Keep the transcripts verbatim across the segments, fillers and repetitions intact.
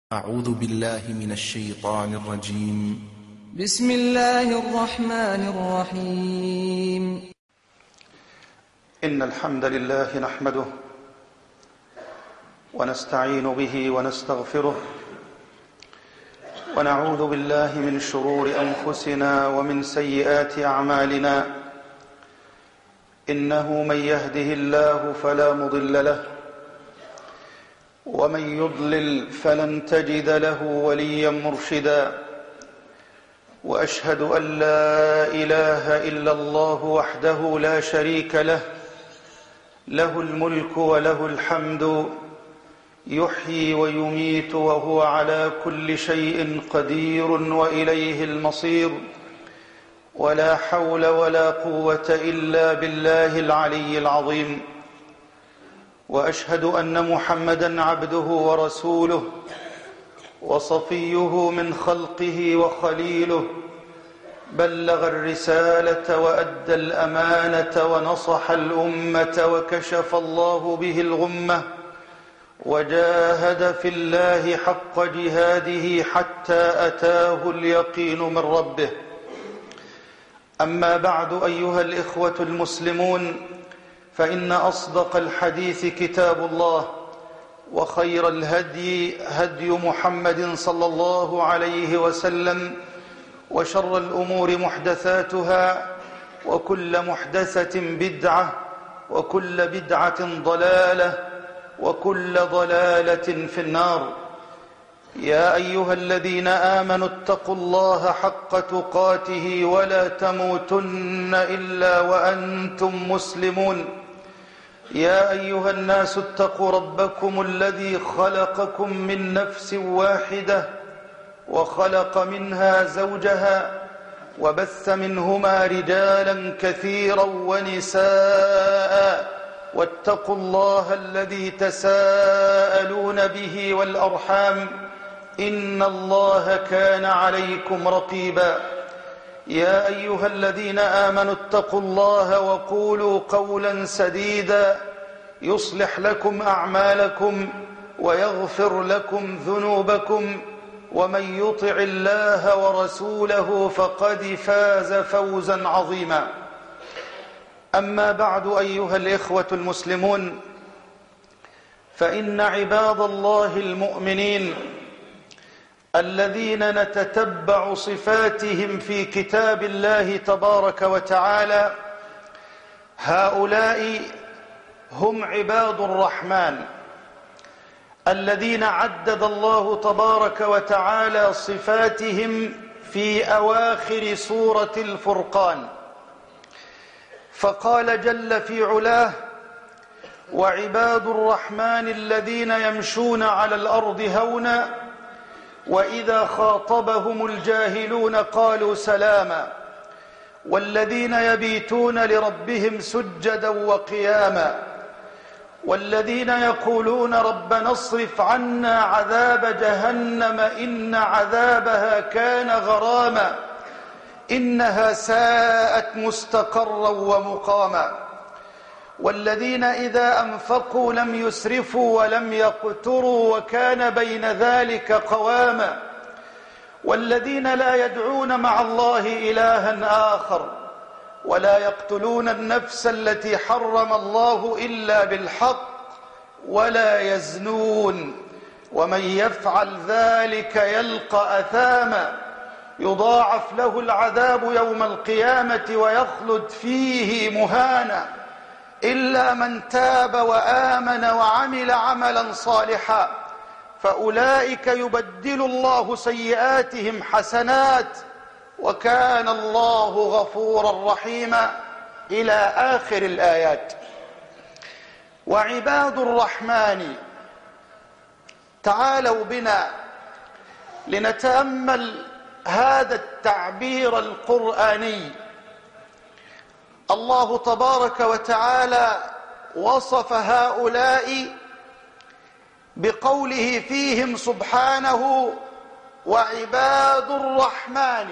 أعوذ بالله من الشيطان الرجيم. بسم الله الرحمن الرحيم. إن الحمد لله نحمده ونستعين به ونستغفره ونعوذ بالله من شرور أنفسنا ومن سيئات أعمالنا. إنه من يهده الله فلا مضل له ومن يضلل فلن تجد له وليا مرشدا. وأشهد أن لا إله إلا الله وحده لا شريك له، له الملك وله الحمد، يحيي ويميت وهو على كل شيء قدير وإليه المصير. ولا حول ولا قوة إلا بالله العلي العظيم. وأشهد أن محمدًا عبده ورسوله وصفيه من خلقه وخليله، بلغ الرسالة وأدى الأمانة ونصح الأمة وكشف الله به الغمة، وجاهد في الله حق جهاده حتى أتاه اليقين من ربه. أما بعد، أيها الإخوة المسلمون، فإن أصدق الحديث كتاب الله، وخير الهدي هدي محمد صلى الله عليه وسلم، وشر الأمور محدثاتها، وكل محدثة بدعة، وكل بدعة ضلالة، وكل ضلالة في النار. يا أيها الذين آمنوا اتقوا الله حق تقاته ولا تموتن إلا وأنتم مسلمون. يا أيها الناس اتقوا ربكم الذي خلقكم من نفس واحدة وخلق منها زوجها وبث منهما رجالا كثيرا ونساء، واتقوا الله الذي تساءلون به والأرحام، إن الله كان عليكم رقيبا. يا أيها الذين آمنوا اتقوا الله وقولوا قولا سديدا يصلح لكم أعمالكم ويغفر لكم ذنوبكم، ومن يطع الله ورسوله فقد فاز فوزا عظيما. أما بعد، أيها الإخوة المسلمون، فإن عباد الله المؤمنين الذين نتتبع صفاتهم في كتاب الله تبارك وتعالى، هؤلاء هم عباد الرحمن الذين عدد الله تبارك وتعالى صفاتهم في أواخر سورة الفرقان، فقال جل في علاه: وعباد الرحمن الذين يمشون على الأرض هونا وإذا خاطبهم الجاهلون قالوا سلاما والذين يبيتون لربهم سجدا وقياما والذين يقولون ربنا اصرف عنا عذاب جهنم إن عذابها كان غراما إنها ساءت مستقرا ومقاما والذين إذا أنفقوا لم يسرفوا ولم يقتروا وكان بين ذلك قواما والذين لا يدعون مع الله إلها آخر ولا يقتلون النفس التي حرم الله إلا بالحق ولا يزنون ومن يفعل ذلك يلقى أثاما يضاعف له العذاب يوم القيامة ويخلد فيه مهانا إلا من تاب وآمن وعمل عملا صالحا فأولئك يبدل الله سيئاتهم حسنات وكان الله غفورا رحيما، إلى آخر الآيات. وعباد الرحمن، تعالوا بنا لنتأمل هذا التعبير القرآني. الله تبارك وتعالى وصف هؤلاء بقوله فيهم سبحانه: وعباد الرحمن.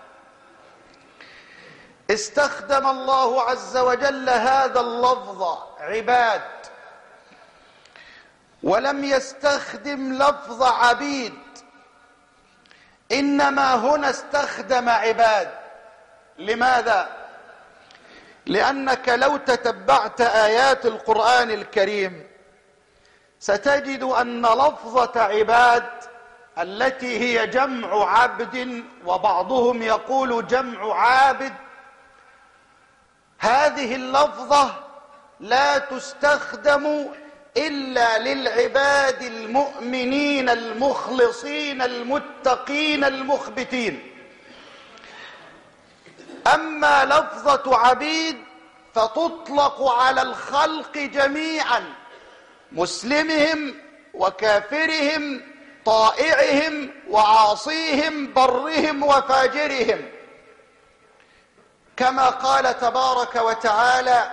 استخدم الله عز وجل هذا اللفظ عباد، ولم يستخدم لفظ عبيد، إنما هنا استخدم عباد. لماذا؟ لأنك لو تتبعت آيات القرآن الكريم ستجد أن لفظة عباد التي هي جمع عبد، وبعضهم يقول جمع عابد، هذه اللفظة لا تستخدم إلا للعباد المؤمنين المخلصين المتقين المخبتين. أما لفظة عبيد فتطلق على الخلق جميعا، مسلمهم وكافرهم، طائعهم وعاصيهم، برهم وفاجرهم، كما قال تبارك وتعالى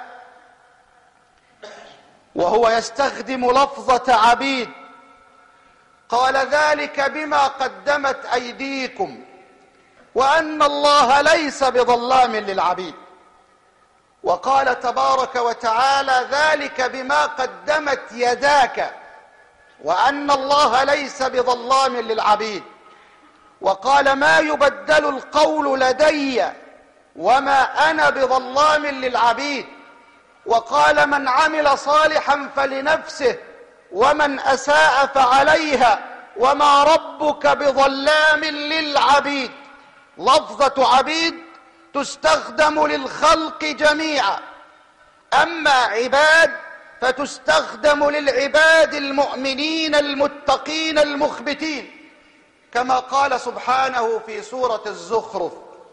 وهو يستخدم لفظة عبيد، قال ذلك بما قدمت أيديكم وأن الله ليس بظلام للعبيد. وقال تبارك وتعالى ذلك بما قدمت يداك وأن الله ليس بظلام للعبيد. وقال ما يبدل القول لدي وما أنا بظلام للعبيد. وقال من عمل صالحا فلنفسه ومن أساء فعليها وما ربك بظلام للعبيد. لفظة عبيد تستخدم للخلق جميعا، أما عباد فتستخدم للعباد المؤمنين المتقين المخبتين، كما قال سبحانه في سورة الزخرف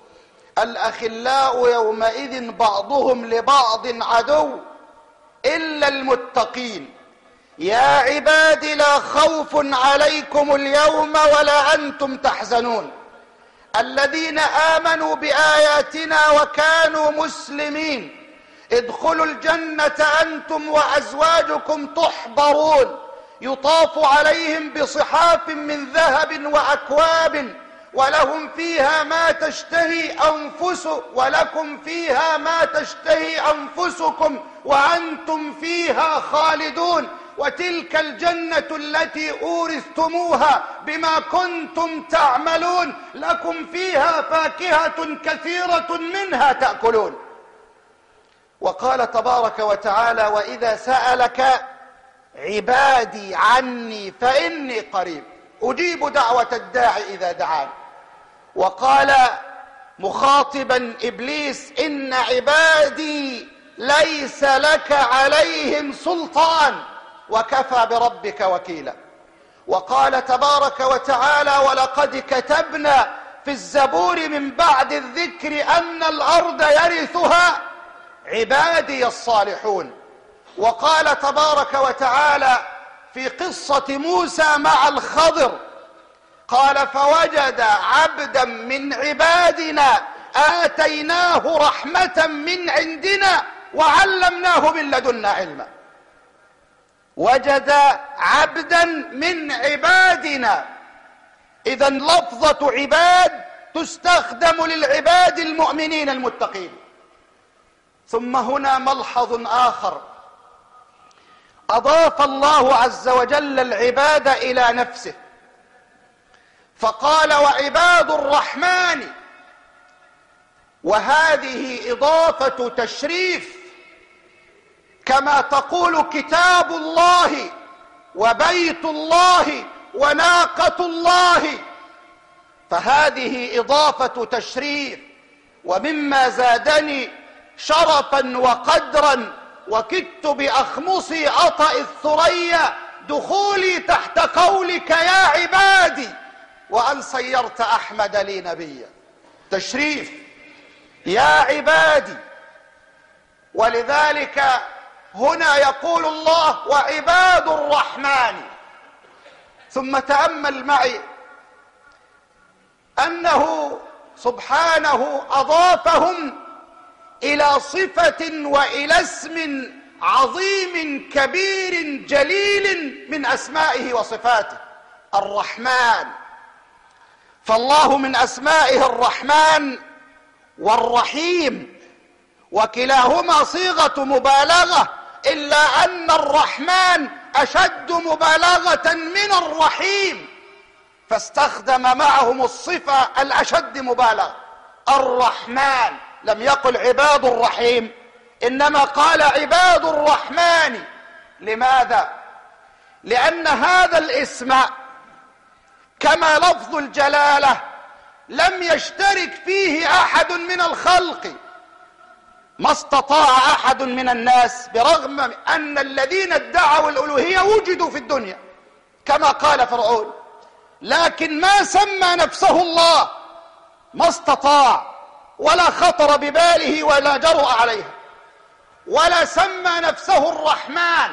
الأخلاء يومئذ بعضهم لبعض عدو إلا المتقين يا عباد لا خوف عليكم اليوم ولا أنتم تحزنون الذين آمنوا بآياتنا وكانوا مسلمين ادخلوا الجنة أنتم وأزواجكم تحبرون يطاف عليهم بصحاف من ذهب وأكواب ولهم فيها ما تشتهي أنفس ولكم فيها ما تشتهي أنفسكم وأنتم فيها خالدون وتلك الجنة التي أورثتموها بما كنتم تعملون لكم فيها فاكهة كثيرة منها تأكلون. وقال تبارك وتعالى وإذا سألك عبادي عني فإني قريب أجيب دعوة الداعي إذا دعان. وقال مخاطبا إبليس إن عبادي ليس لك عليهم سلطان وكفى بربك وكيلا. وقال تبارك وتعالى ولقد كتبنا في الزبور من بعد الذكر أن الأرض يرثها عبادي الصالحون. وقال تبارك وتعالى في قصة موسى مع الخضر قال فوجد عبدا من عبادنا آتيناه رحمة من عندنا وعلمناه من لدنا علما. وجد عبدا من عبادنا. إذن لفظة عباد تستخدم للعباد المؤمنين المتقين. ثم هنا ملحظ آخر، أضاف الله عز وجل العباد إلى نفسه فقال وعباد الرحمن، وهذه إضافة تشريف كما تقول كتاب الله وبيت الله وناقة الله، فهذه إضافة تشريف. ومما زادني شرفا وقدرا وكدت بأخمصي أطأ الثريا دخولي تحت قولك يا عبادي وأن صيرت أحمد لي نبيا. تشريف يا عبادي. ولذلك هنا يقول الله وعباد الرحمن. ثم تأمل معي أنه سبحانه أضافهم إلى صفة وإلى اسم عظيم كبير جليل من أسمائه وصفاته الرحمن. فالله من أسمائه الرحمن والرحيم وكلاهما صيغة مبالغة، إلا أن الرحمن أشد مبالغة من الرحيم. فاستخدم معهم الصفة الأشد مبالغة، الرحمن، لم يقل عباد الرحيم، إنما قال عباد الرحمن. لماذا؟ لأن هذا الاسم كما لفظ الجلالة لم يشترك فيه أحد من الخلق، ما استطاع أحد من الناس، برغم أن الذين ادعوا الألوهية وجدوا في الدنيا كما قال فرعون، لكن ما سمى نفسه الله، ما استطاع ولا خطر بباله ولا جرؤ عليها، ولا سمى نفسه الرحمن.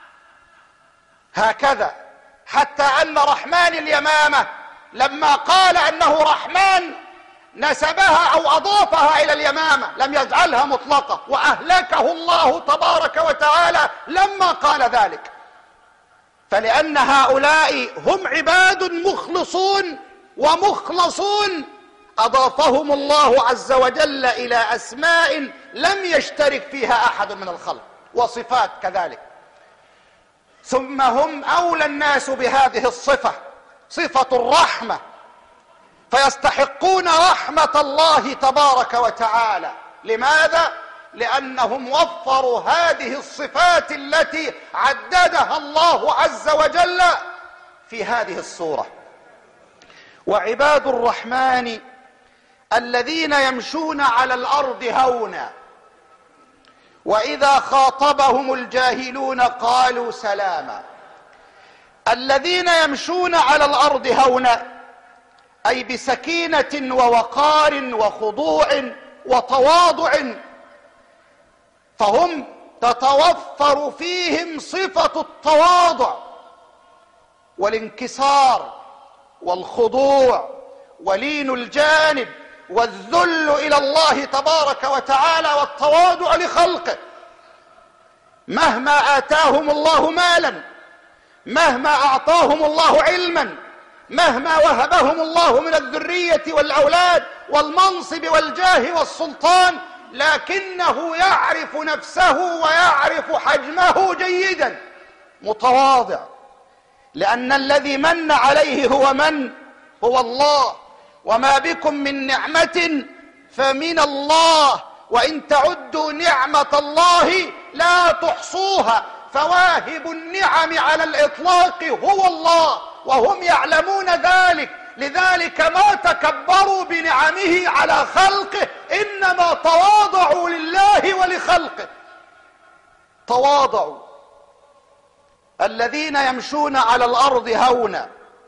هكذا حتى أن رحمن اليمامة لما قال أنه رحمن نسبها أو أضافها إلى اليمامة، لم يجعلها مطلقة، وأهلكه الله تبارك وتعالى لما قال ذلك. فلأن هؤلاء هم عباد مخلصون ومخلصون، أضافهم الله عز وجل إلى أسماء لم يشترك فيها أحد من الخلق، وصفات كذلك. ثم هم أولى الناس بهذه الصفة، صفة الرحمة، فيستحقون رحمة الله تبارك وتعالى. لماذا؟ لأنهم وفروا هذه الصفات التي عددها الله عز وجل في هذه السورة. وعباد الرحمن الذين يمشون على الأرض هونا وإذا خاطبهم الجاهلون قالوا سلاما. الذين يمشون على الأرض هونا أي بسكينة ووقار وخضوع وتواضع، فهم تتوفر فيهم صفة التواضع والانكسار والخضوع ولين الجانب والذل إلى الله تبارك وتعالى والتواضع لخلقه. مهما آتاهم الله مالا، مهما أعطاهم الله علما، مهما وهبهم الله من الذرية والأولاد والمنصب والجاه والسلطان، لكنه يعرف نفسه ويعرف حجمه جيدا، متواضع، لأن الذي من عليه هو من؟ هو الله. وما بكم من نعمة فمن الله، وإن تعدوا نعمة الله لا تحصوها. فواهب النعم على الإطلاق هو الله، وهم يعلمون ذلك، لذلك ما تكبروا بنعمه على خلقه، إنما تواضعوا لله ولخلقه. تواضعوا. الذين يمشون على الأرض هونا،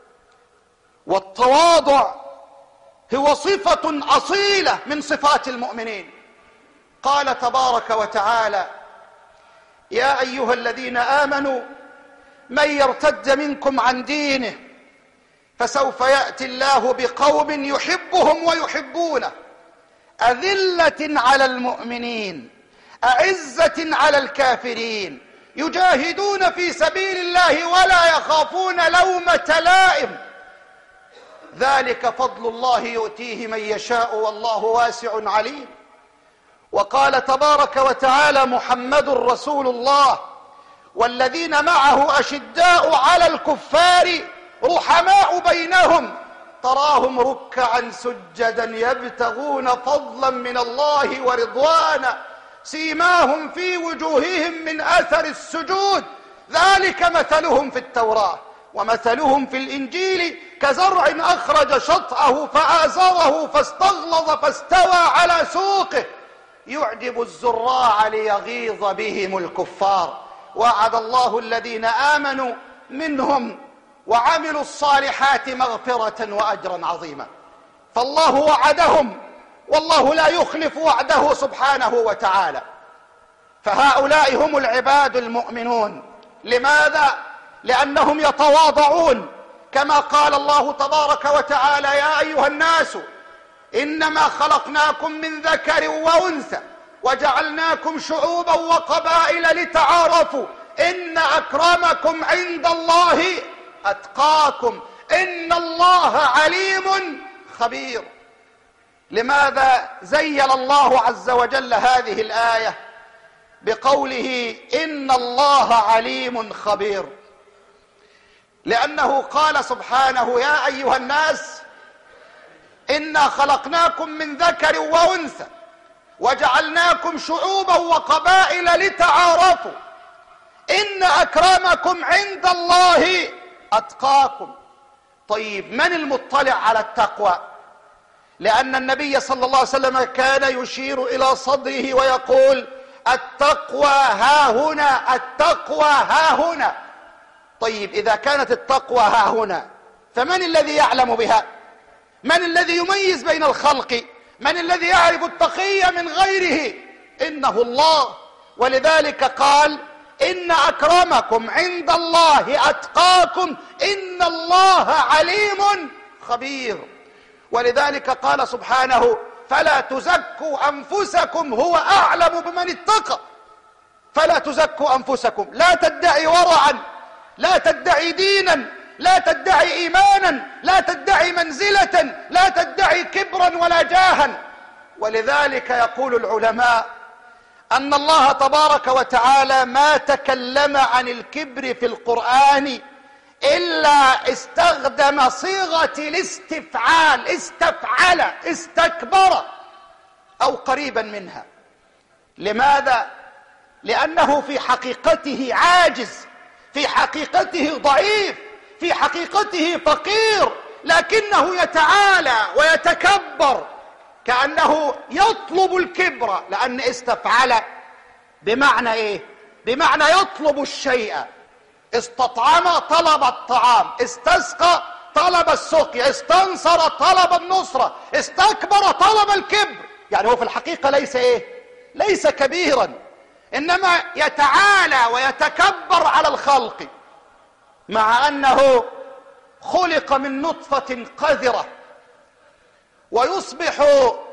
والتواضع هو صفة أصيلة من صفات المؤمنين. قال تبارك وتعالى: يا أيها الذين آمنوا من يرتد منكم عن دينه فسوف يأتي الله بقوم يحبهم ويحبونه، أذلة على المؤمنين أعزة على الكافرين يجاهدون في سبيل الله ولا يخافون لومة لائم، ذلك فضل الله يؤتيه من يشاء والله واسع عليم. وقال تبارك وتعالى: محمد رسول الله والذين معه أشداء على الكفار رحماء بينهم تراهم ركعا سجدا يبتغون فضلا من الله ورضوانا سيماهم في وجوههم من أثر السجود ذلك مثلهم في التوراة ومثلهم في الإنجيل كزرع أخرج شطأه فآزره فاستغلظ فاستوى على سوقه يعجب الزراع ليغيظ بهم الكفار. وعد الله الذين آمنوا منهم وعملوا الصالحات مغفرة وأجرا عظيما. فالله وعدهم والله لا يخلف وعده سبحانه وتعالى. فهؤلاء هم العباد المؤمنون. لماذا؟ لأنهم يتواضعون كما قال الله تبارك وتعالى: يا أيها الناس إنما خلقناكم من ذكر وأنثى وجعلناكم شعوبا وقبائل لتعارفوا إن أكرمكم عند الله أتقاكم إن الله عليم خبير. لماذا زين الله عز وجل هذه الآية بقوله إن الله عليم خبير؟ لأنه قال سبحانه يا أيها الناس إنا خلقناكم من ذكر وأنثى وجعلناكم شعوبا وقبائل لتعارفوا إن أكرمكم عند الله أتقاكم. طيب من المطلع على التقوى؟ لأن النبي صلى الله عليه وسلم كان يشير إلى صدره ويقول التقوى ها هنا، التقوى ها هنا. طيب إذا كانت التقوى ها هنا فمن الذي يعلم بها؟ من الذي يميز بين الخلق؟ من الذي يعرف التقي من غيره؟ إنه الله. ولذلك قال إن أكرمكم عند الله أتقاكم إن الله عليم خبير. ولذلك قال سبحانه فلا تزكوا أنفسكم هو أعلم بمن اتقى. فلا تزكوا أنفسكم، لا تدعي ورعا، لا تدعي دينا، لا تدعي إيمانا، لا تدعي منزلة، لا تدعي كبرا ولا جاها. ولذلك يقول العلماء أن الله تبارك وتعالى ما تكلم عن الكبر في القرآن إلا استخدم صيغة الاستفعال، استفعل، استكبر أو قريبا منها. لماذا؟ لأنه في حقيقته عاجز، في حقيقته ضعيف، في حقيقته فقير، لكنه يتعالى ويتكبر كأنه يطلب الكبر. لأن استفعل بمعنى إيه؟ بمعنى يطلب الشيء. استطعم طلب الطعام، استسقى طلب السقي، استنصر طلب النصرة، استكبر طلب الكبر. يعني هو في الحقيقة ليس إيه؟ ليس كبيرا، إنما يتعالى ويتكبر على الخلق، مع أنه خلق من نطفة قذرة ويصبح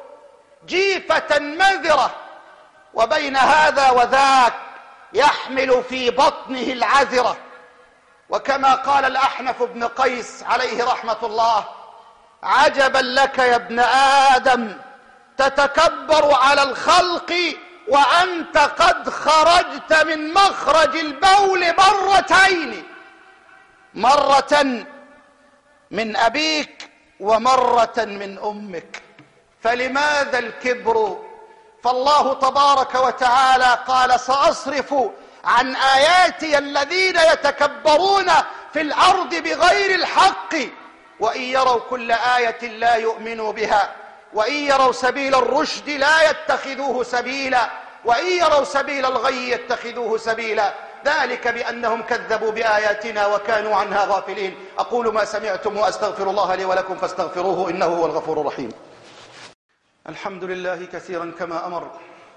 جيفة مذرة، وبين هذا وذاك يحمل في بطنه العذرة. وكما قال الأحنف بن قيس عليه رحمة الله عجبا لك يا ابن آدم تتكبر على الخلق وأنت قد خرجت من مخرج البول مرتين، مرة من أبيك ومرة من أمك. فلماذا الكبر؟ فالله تبارك وتعالى قال سأصرف عن آياتي الذين يتكبرون في الأرض بغير الحق وإن يروا كل آية لا يؤمنوا بها وإن يروا سبيل الرشد لا يتخذوه سبيلا وإن يروا سبيل الغي يتخذوه سبيلا ذلك بأنهم كذبوا بآياتنا وكانوا عنها غافلين. أقول ما سمعتم وأستغفر الله لي ولكم فاستغفروه إنه هو الغفور الرحيم. الحمد لله كثيرا كما أمر،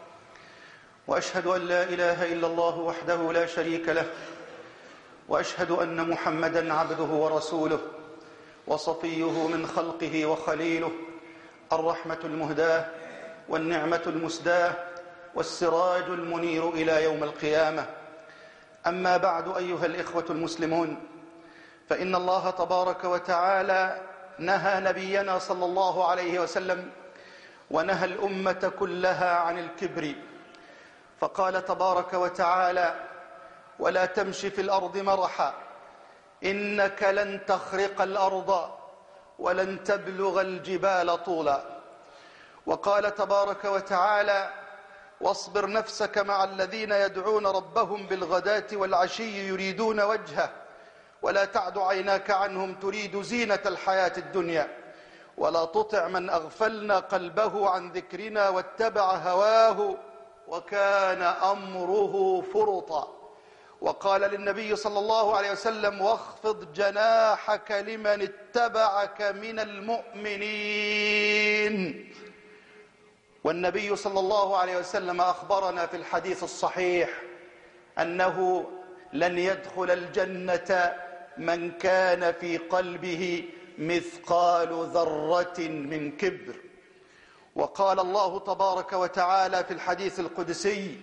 وأشهد أن لا إله إلا الله وحده لا شريك له، وأشهد أن محمدا عبده ورسوله وصفيه من خلقه وخليله، الرحمة المهداة والنعمة المسداة والسراج المنير إلى يوم القيامة. أما بعد أيها الإخوة المسلمون، فإن الله تبارك وتعالى نهى نبينا صلى الله عليه وسلم ونهى الأمة كلها عن الكبر، فقال تبارك وتعالى ولا تمش في الأرض مرحا إنك لن تخرق الأرض ولن تبلغ الجبال طولا. وقال تبارك وتعالى واصبر نفسك مع الذين يدعون ربهم بالغداة والعشي يريدون وجهه ولا تعد عيناك عنهم تريد زينة الحياة الدنيا ولا تطع من أغفلنا قلبه عن ذكرنا واتبع هواه وكان أمره فرطا. وقال للنبي صلى الله عليه وسلم واخفض جناحك لمن اتبعك من المؤمنين. والنبي صلى الله عليه وسلم أخبرنا في الحديث الصحيح أنه لن يدخل الجنة من كان في قلبه مثقال ذرة من كبر. وقال الله تبارك وتعالى في الحديث القدسي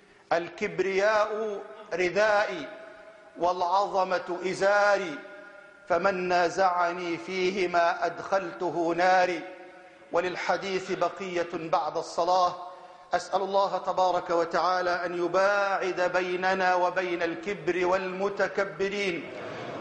الكبرياء ردائي والعظمة إزاري فمن نازعني فيهما أدخلته ناري. وللحديث بقية بعد الصلاة. أسأل الله تبارك وتعالى أن يباعد بيننا وبين الكبر والمتكبرين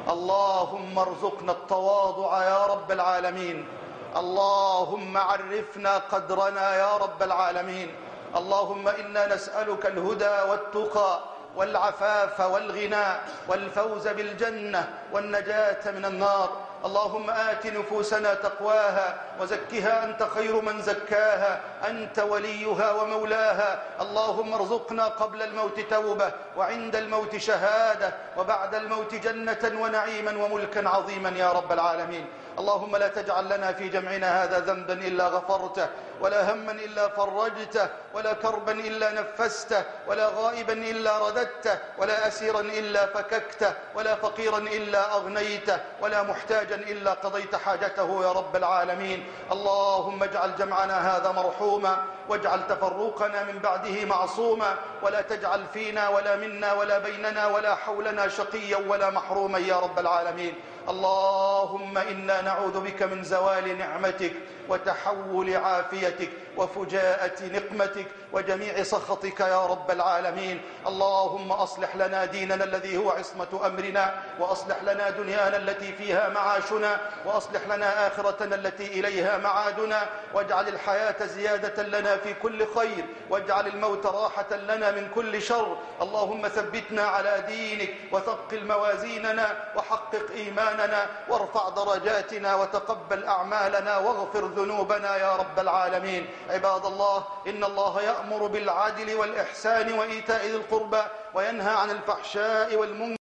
اللهم ارزقنا التواضع يا رب العالمين. اللهم عرفنا قدرنا يا رب العالمين. اللهم إنا نسألك الهدى والتقى والعفاف والغنى والفوز بالجنة والنجاة من النار. اللهم آت نفوسنا تقواها وزكها أنت خير من زكاها، أنت وليها ومولاها. اللهم ارزقنا قبل الموت توبة، وعند الموت شهادة، وبعد الموت جنة ونعيما وملكا عظيما يا رب العالمين. اللهم لا تجعل لنا في جمعنا هذا ذنبا إلا غفرته، ولا هما إلا فرجته، ولا كربا إلا نفسته، ولا غائبا إلا رددته، ولا أسيرا إلا فككته، ولا فقيرا إلا أغنيته، ولا محتاجا إلا قضيت حاجته يا رب العالمين. اللهم اجعل جمعنا هذا مرحوما، واجعل تفرقنا من بعده معصوما، ولا تجعل فينا ولا منا ولا بيننا ولا حولنا شقيا ولا محروما يا رب العالمين. اللهم إنا نعوذ بك من زوال نعمتك وتحول عافيتك وفجاءة نقمتك وجميع سخطك يا رب العالمين. اللهم أصلح لنا ديننا الذي هو عصمة أمرنا، وأصلح لنا دنيانا التي فيها معاشنا، وأصلح لنا آخرتنا التي إليها معادنا، واجعل الحياة زيادة لنا في كل خير، واجعل الموت راحة لنا من كل شر. اللهم ثبتنا على دينك، وثقل موازيننا، وحقق إيماننا، وارفع درجاتنا، وتقبل أعمالنا، واغفر ذنوبنا يا رب العالمين. عباد الله، إن الله يأمر بالعدل والإحسان وإيتاء ذي القربى، وينهى عن الفحشاء والمنكر